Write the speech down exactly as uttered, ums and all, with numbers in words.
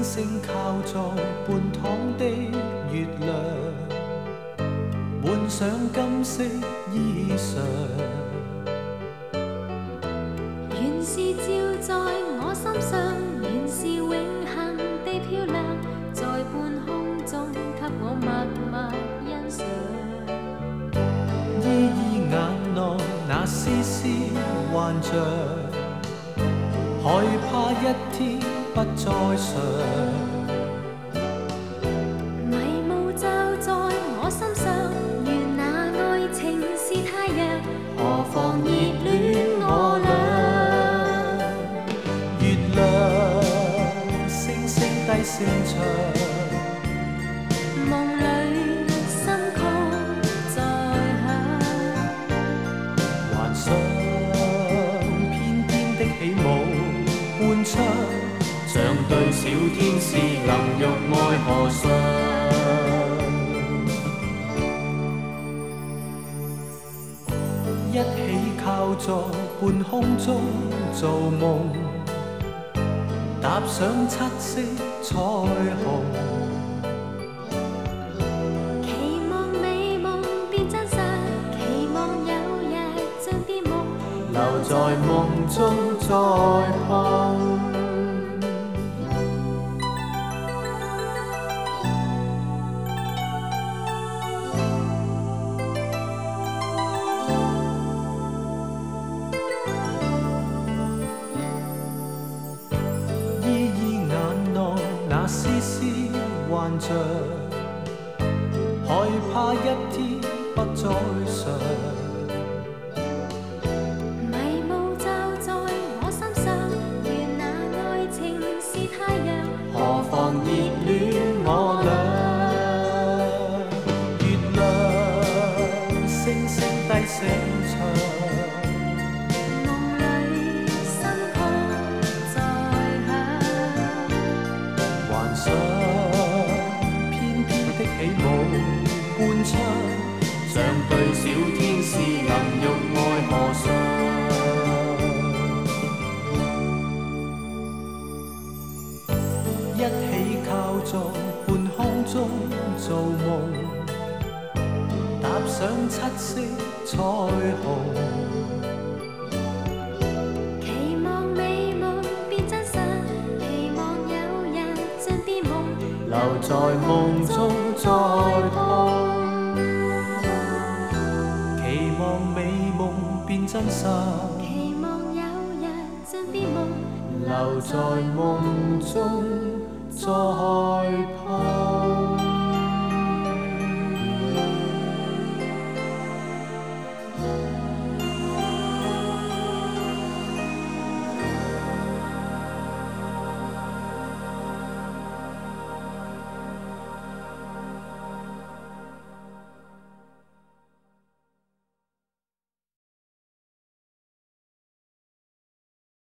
星星靠在半躺的月亮，換上金色衣裳。 原是照在我心上，原是永恆地漂亮，在半空中給我默默欣賞。 依依眼內那絲絲幻象，害怕一天不再想。 迷霧罩在我心上，願那愛情是太陽，何妨熱戀我倆。 月亮星星低聲唱， 夢裏心曲在響， 幻想翩翩的起舞伴唱，像對小天使能浴愛河上。一起靠在半空中做夢，踏上七色彩虹。 期望美夢變真實，期望有日像變夢， 留在夢中再碰。依依眼內那絲絲幻象，害怕一天不再想。 迷霧罩在我心上，願那愛情是太陽， 何妨熱戀我倆。月亮星星低聲唱， 夢裏心曲在響， 幻想翩翩的起舞伴唱，像對小天使能浴愛河上。一起靠在半空中做夢，踏上七色彩虹。 期望美夢變真實，期望有日像變夢， 留在夢中再碰。期望美夢變真實， 期望有日像變夢， 留在夢中再碰。